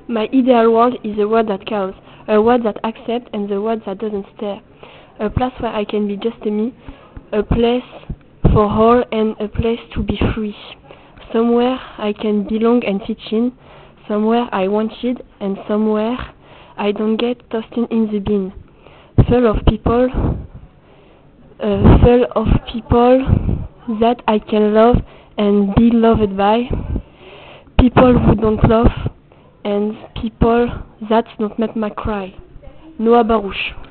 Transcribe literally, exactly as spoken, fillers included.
My ideal world is a world that counts, a world that accepts and the world that doesn't stare. A place where I can be just a me, a place for all and a place to be free. Somewhere I can belong and fit in, somewhere I wanted and somewhere I don't get tossed in the bin. Full of people, uh, full of people that I can love and be loved by. People who don't love and people that don't make me cry. Noah Barouche.